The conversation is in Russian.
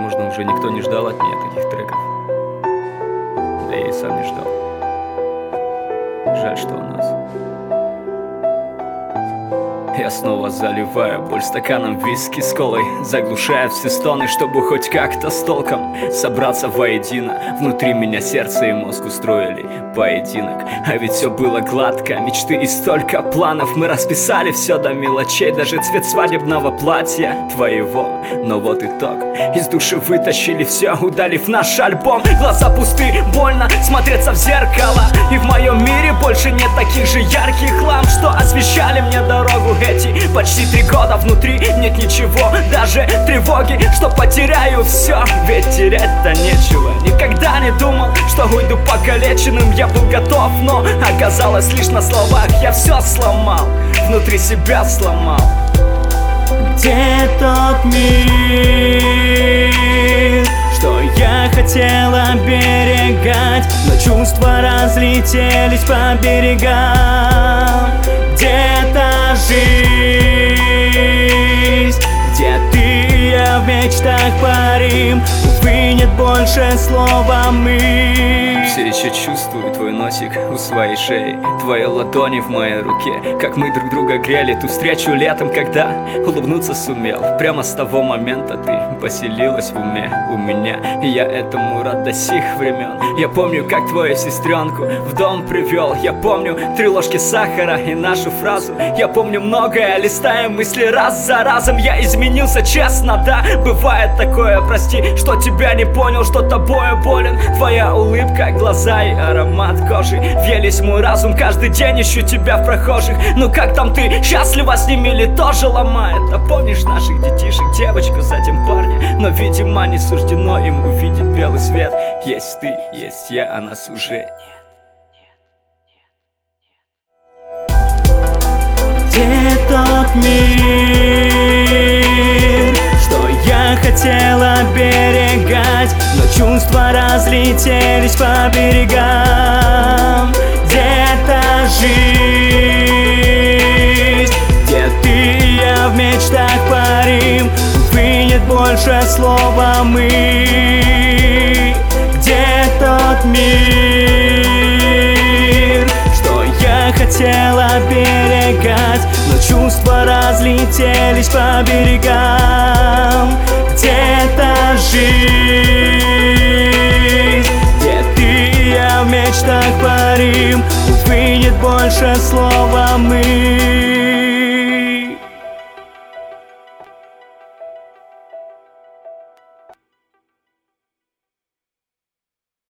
Возможно, уже никто не ждал от меня таких треков. Да я и сам не ждал. Жаль, что у нас. Я снова заливаю боль стаканом виски с колой, заглушая все стоны, чтобы хоть как-то с толком собраться воедино. Внутри меня сердце и мозг устроили поединок. А ведь все было гладко, мечты и столько планов. Мы расписали все до мелочей, даже цвет свадебного платья твоего. Но вот итог, из души вытащили все, удалив наш альбом. Глаза пусты, больно смотреться в зеркало. И в моем мире больше нет таких же ярких ламп, что освещали мне дорогу. Эти почти 3 года внутри нет ничего, даже тревоги, что потеряю все. Ведь терять-то нечего. Никогда не думал, что уйду покалеченным. Я был готов, но оказалось лишь на словах. Я все сломал, внутри себя сломал. Где тот мир, что я хотел оберегать, но чувства разлетелись по берегам? Где-то жизнь, где ты и я в мечтах парим. Увы, нет больше слова «мы». Все еще чувствую твой носик у своей шеи, твои ладони в моей руке, как мы друг друга грели ту встречу летом, когда улыбнуться сумел. Прямо с того момента ты поселилась в уме у меня, и я этому рад до сих времен. Я помню, как твою сестренку в дом привел. Я помню 3 ложки сахара и нашу фразу. Я помню многое, листая мысли раз за разом. Я изменился, честно, да, бывает такое. Прости, что тебя не понял, что тобою болен. Твоя улыбка, глаза и аромат кожи въелись в мой разум. Каждый день ищу тебя в прохожих. Ну как там ты, счастлива с ними или тоже ломает? А помнишь наших детишек, девочку, затем парня? Но, видимо, не суждено им увидеть белый свет. Есть ты, есть я, а нас уже нет. Где тот мир, что я хотел оберегать, но чувства разлетелись по берегам? Где-то жизнь, где ты и я в мечтах парим. Увы, нет больше слова «мы». Где тот мир, что я хотел оберегать, но чувства разлетелись по берегам? Где-то жизнь, где ты и я в мечтах парим. Увы, нет больше слова «мы».